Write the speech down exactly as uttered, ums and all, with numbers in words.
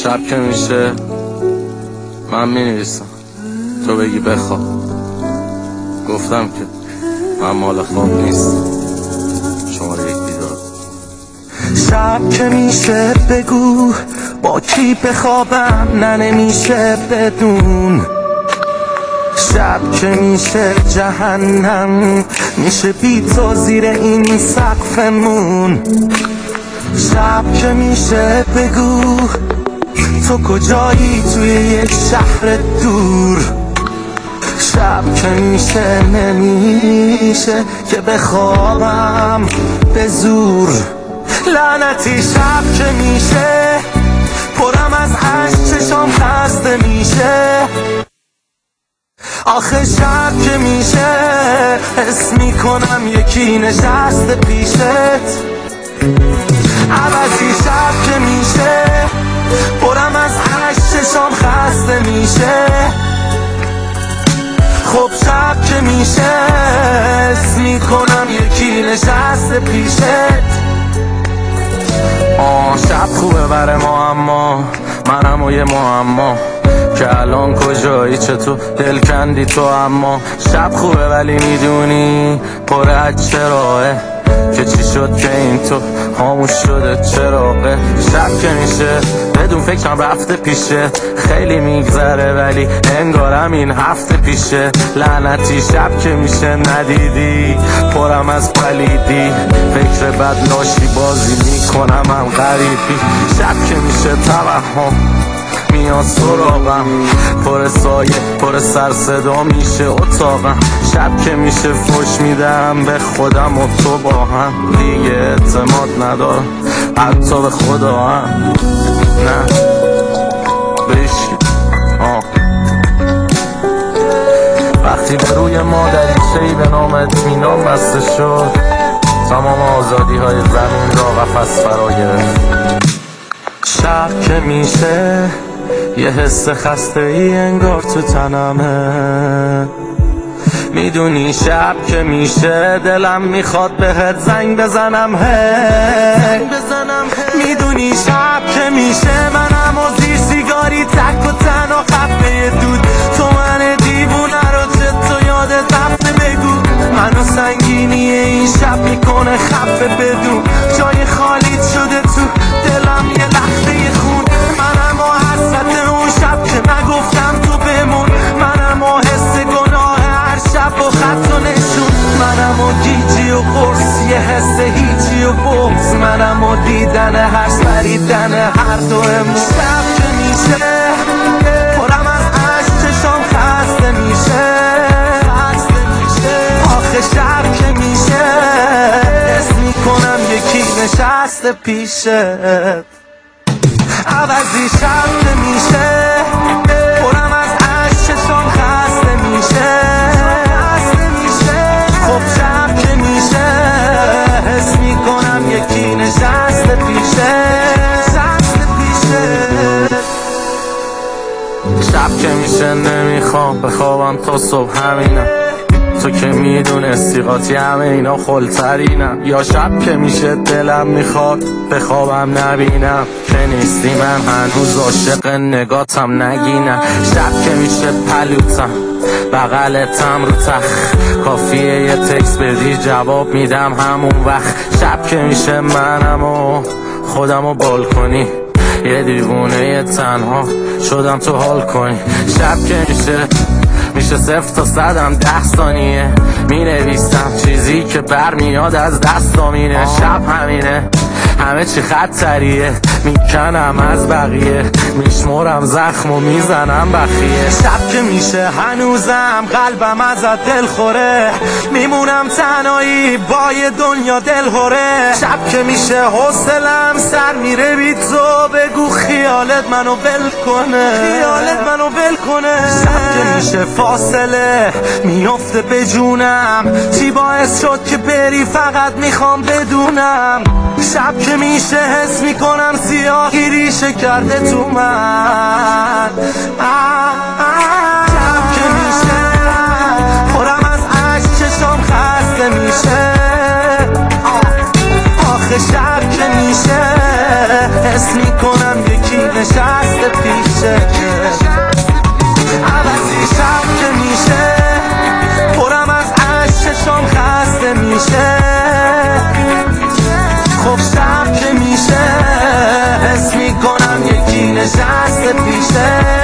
شب که میشه من مینویسم، تو بگی بخواب. گفتم که من مال خواب نیست، شماره یک بیدار. شب که میشه بگو با کی بخوابم، نه نمیشه بدون. شب که میشه جهنم، میشه بی تو زیر این سقفمون. شب که میشه بگو تو کجایی توی یک شهر دور. شب که میشه نمیشه که بخوابم به زور. لعنتی شب که میشه پرم از عشق، چشام خسته میشه. آخه شب که میشه حس میکنم یکی نشسته پیشت. عوضی شب که میشه پرم از عشق، چشام خسته میشه. خب شب که میشه حس میکنم یکی نشسته پیشت. آه شب خوبه بر ما، اما منم و یه معما که الان کجایی، چطور دل کندی تو. اما شب خوبه ولی میدونی پر از چراغه، که چی شد که این تو خاموش شده چراغه. شب که میشه بدون فکرم رفته پیشه، خیلی میگذره ولی انگارم این هفته پیشه. لعنتی شب که میشه ندیدی پرم از پلیدی، فکر بد لاشی بازی میکنم هم غریبی. شب که میشه توهم میاد سراغم، پر سایه پر سر صدا میشه اتاقم. شب که میشه فوش میدم به خودم و تو با هم، دیگه اعتماد ندارم حتی به خدا هم. نه بشی آه وقتی به روی ما دریچه‌ای به نام اطمینان بسته شد، تمام آزادی های زمین را قفس فرا گرفت. شب که میشه یه حس خسته ای انگار تو تنمه. میدونی شب که میشه دلم میخواد بهت زنگ بزنم هی. میدونی شب که میشه منم و زیر سیگاری تک و تنها خفه دود. تو من دیوونه رو چه تو یادت رفته بگو. منو سنگینی این شب میکنه خفه بدون. جای خالیت شده تو دلم یه لحظه خون. منم و حسرت اون شب که نگفتم تو بمون. منم و حس گناه هر شب و خط و نشون. منم و گیجی و قرص یه حس هیچی و بغض. منم و دیدن هر سریدن هر دومون. شب که میشه پرم از عشق، چشام خسته میشه. آخه شب که میشه حس میکنم یکی نشسته پیشت. عوضی شب که میشه پرم از عشق، چشام خسته میشه. خب شب که میشه حس میکنم یکی نشسته پیشه. شب که میشه نمیخوام بخوابم تا صبح، همینم تو که میدونستی قاطی همه اینا خلطرینم. یا شب که میشه دلم میخواد بخوابم نبینم که نیستی، من هنوز عاشق نگاتم نگینم. شب که میشه پلوتم بغلتم رو تخ، کافیه یه تکس بدی جواب میدم همون وقت. شب که میشه منم و خودم و بالکنی، یه دیوونه یه تنها شدم تو حال کنی. شب که میشه میشه صفر تا صدم ده ثانیه می نویسم چیزی که برمیاد از دستامینه. شب همینه همه چی خطریه، میکنم از بقیه، میشمرم زخم و میزنم بخیه. شب که میشه هنوزم قلبم ازت دل خوره. میمونم تنهایی با یه دنیا دل هوره. شب که میشه حوصلم سر میره بی تو، بگو خیالت منو ول کنه. خیالت منو ول کنه. شب که میشه فاصله میفته به جونم، چی باعث شد که بری فقط میخوام بدونم. شب که میشه حس میکنم سیاهی ریشه کرده تو من. شب که میشه پرم از عشق، چشام خسته میشه. آخه شب که میشه حس میکنم یکی نشسته نشسته پیشه